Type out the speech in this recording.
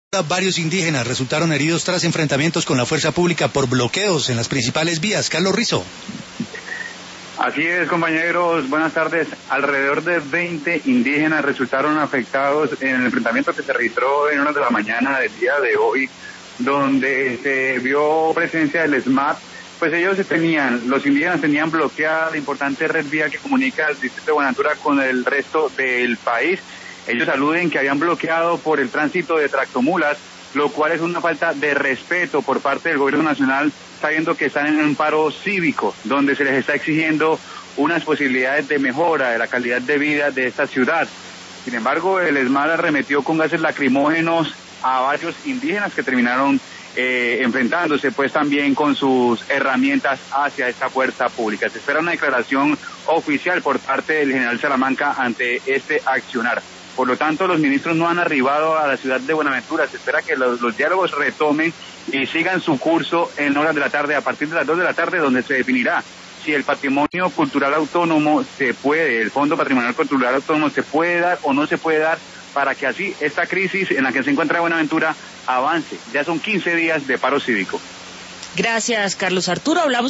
Varios indígenas resultaron heridos tras enfrentamientos con la fuerza pública por bloqueos en las principales vías. Carlos Rizo. Así es, compañeros, buenas tardes. Alrededor de 20 indígenas resultaron afectados en el enfrentamiento que se registró en horas de la mañana del día de hoy, donde se vio presencia del SMAT. Pues los indígenas tenían bloqueada la importante red vía que comunica el distrito de Buenaventura con el resto del país. Ellos aluden que habían bloqueado por el tránsito de tractomulas, lo cual es una falta de respeto por parte del gobierno nacional, sabiendo que están en un paro cívico, donde se les está exigiendo unas posibilidades de mejora de la calidad de vida de esta ciudad. Sin embargo, el ESMAD arremetió con gases lacrimógenos a varios indígenas que terminaron enfrentándose pues también con sus herramientas hacia esta fuerza pública. Se espera una declaración oficial por parte del general Salamanca ante este accionar. Por lo tanto, los ministros no han arribado a la ciudad de Buenaventura. Se espera que los diálogos retomen y sigan su curso en horas de la tarde, a partir de las 2 de la tarde, donde se definirá si el patrimonio cultural autónomo el Fondo Patrimonial Cultural Autónomo se puede dar o no se puede dar, para que así esta crisis en la que se encuentra Buenaventura avance. Ya son 15 días de paro cívico. Gracias, Carlos Arturo. Hablamos